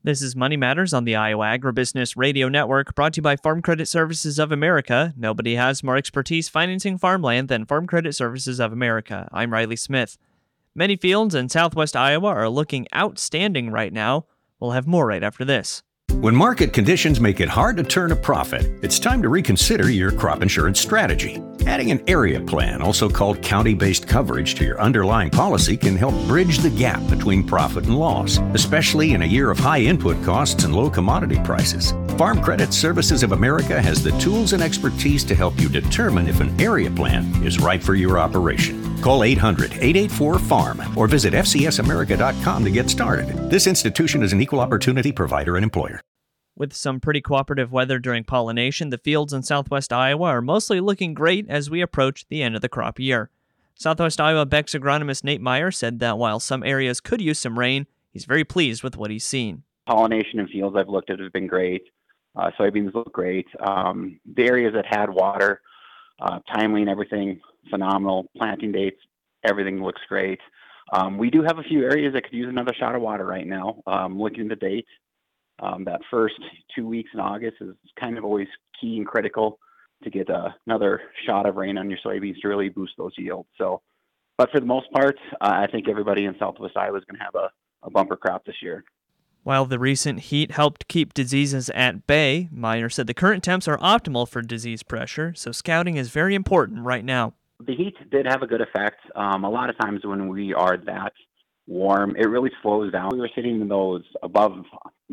This is Money Matters on the Iowa Agribusiness Radio Network, brought to you by Farm Credit Services of America. Nobody has more expertise financing farmland than Farm Credit Services of America. I'm Riley Smith. Many fields in southwest Iowa are looking outstanding right now. We'll have more right after this. When market conditions make it hard to turn a profit, it's time to reconsider your crop insurance strategy. Adding an area plan, also called county-based coverage, to your underlying policy can help bridge the gap between profit and loss, especially in a year of high input costs and low commodity prices. Farm Credit Services of America has the tools and expertise to help you determine if an area plan is right for your operation. Call 800-884-FARM or visit fcsamerica.com to get started. This institution is an equal opportunity provider and employer. With some pretty cooperative weather during pollination, the fields in southwest Iowa are mostly looking great as we approach the end of the crop year. Southwest Iowa Beck's agronomist Nate Meyer said that while some areas could use some rain, he's very pleased with what he's seen. Pollination in fields I've looked at have been great. Soybeans look great. The areas that had water, timely and everything, phenomenal. Planting dates, everything looks great. We do have a few areas that could use another shot of water right now. Looking at the date, that first 2 weeks in August is kind of always key and critical to get another shot of rain on your soybeans to really boost those yields. But for the most part, I think everybody in southwest Iowa is going to have a bumper crop this year. While the recent heat helped keep diseases at bay, Meyer said the current temps are optimal for disease pressure, so scouting is very important right now. The heat did have a good effect. A lot of times when we are that warm, it really slows down. We were sitting in those above,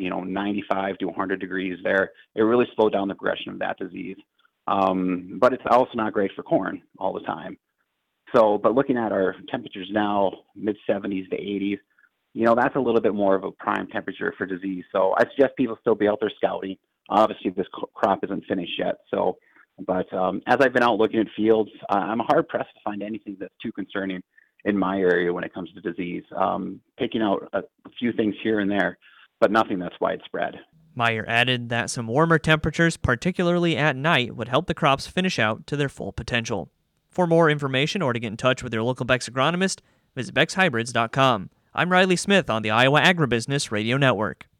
95 to 100 degrees there. It really slowed down the progression of that disease. But it's also not great for corn all the time. But looking at our temperatures now, mid-70s to 80s, that's a little bit more of a prime temperature for disease. So I suggest people still be out there scouting. Obviously, this crop isn't finished yet. But as I've been out looking at fields, I'm hard-pressed to find anything that's too concerning in my area when it comes to disease. Picking out a few things here and there, but nothing that's widespread. Meyer added that some warmer temperatures, particularly at night, would help the crops finish out to their full potential. For more information or to get in touch with your local Beck's agronomist, visit BecksHybrids.com. I'm Riley Smith on the Iowa Agribusiness Radio Network.